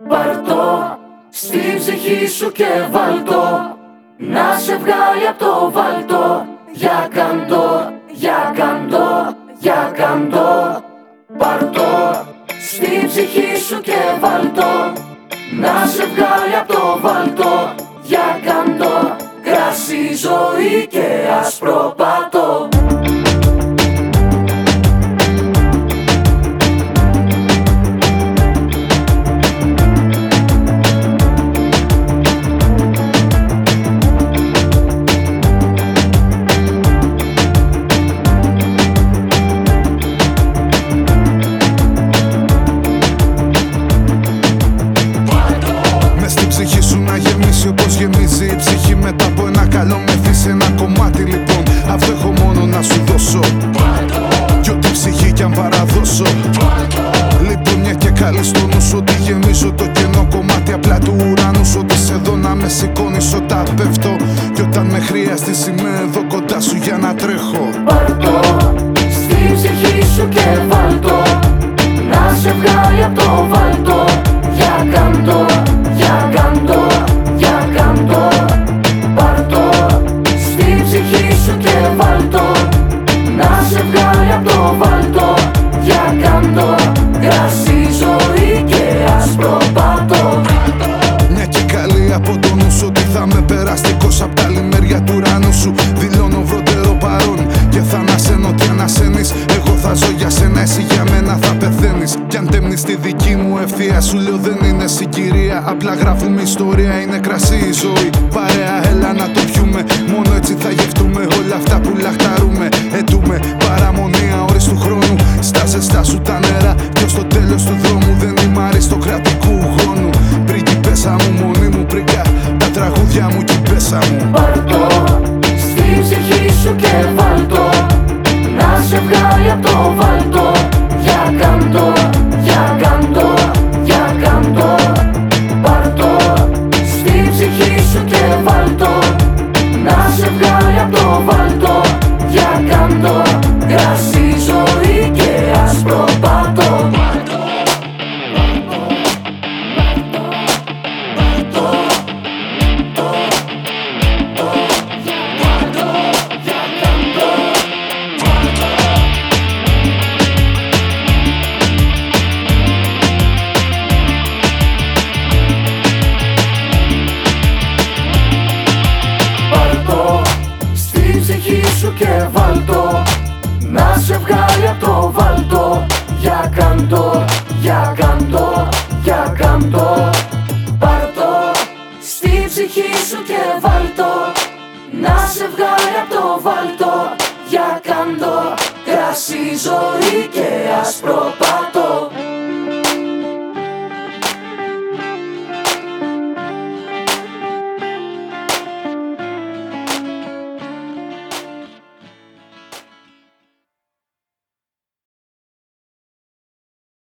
Πάρτο στη ψυχή σου και βάλτο, να σε βγάλει απ' το βάλτο. Για καντό, για καντό, για καντό. Πάρτο στη ψυχή σου και βάλτο, να σε βγάλει απ' το βάλτο. Για καντό, κρασί, ζωή και άσπρο πάτο. Όπως γεμίζει η ψυχή μετά από ένα καλό μεθύσει ένα κομμάτι λοιπόν. Αυτό έχω μόνο να σου δώσω, κι ό,τι ψυχή κι αν παραδώσω. Λοιπόν μια και καλή στο νου σου, ότι γεμίζω το κενό κομμάτι απλά του ουρανού σου. Ότι σε δω να με σηκώνεις όταν πέφτω, κι όταν με χρειαστείς είμαι εδώ κοντά σου για να τρέχω. Πάρτο στη ψυχή σου και βάλτο, να σε βγάλει απ' το βάλτο. Για καντό, για καντό, για καντό. Πάρτο στη ψυχή σου και βάλτο, να σε βγάλει απ' το βάλτο. Για καντό, κρασί, ζωή και άσπρο πάτο. Μια και καλή από το νου σου, ότι θα με περαστικός απ' τα άλλη μεριά του ουρανού σου. Δηλώνω βροντερό παρόν και θα ανασένω και ανασένεις. Εγώ θα ζω για σένα, εσύ για μένα θα πεθαίνεις. Κι αν τέμνεις τη δική μου ευθεία, σου λέω δεν είναι συγκυρία. Απλά γράφουμε ιστορία, είναι κρασί η ζωή. Παρέα έλα να το πιούμε, μόνο έτσι θα γευτούμε όλα αυτά που λαχταρούμε. Ετούμε παραμονή αόριστου χρόνου, στα ζεστά σου τα νερά. Κι ως το τέλος του δρόμου δεν είμαι αριστοκρατικού γόνου. Πριγκιπέσα μου, μονή μου πριγκά, τα τραγούδια μου κι πέσα μου. Πάρτο στη ψυχή σου και βάλτο, να σε βγάλει απ' το βάλτο. Για καντό, για καντό, για καντό. Πάρτο στη ψυχή σου και βάλτο, να σε βγάλει απ' το βάλτο. Για καντό, κρασί, ζωή και άσπρο πάτο. Και βάλτο, να σε βγάλει απ' το βάλτο. Για καντό, για καντό, για καντό. Πάρτο στη ψυχή σου και βάλτο, να σε βγάλει απ' το βάλτο.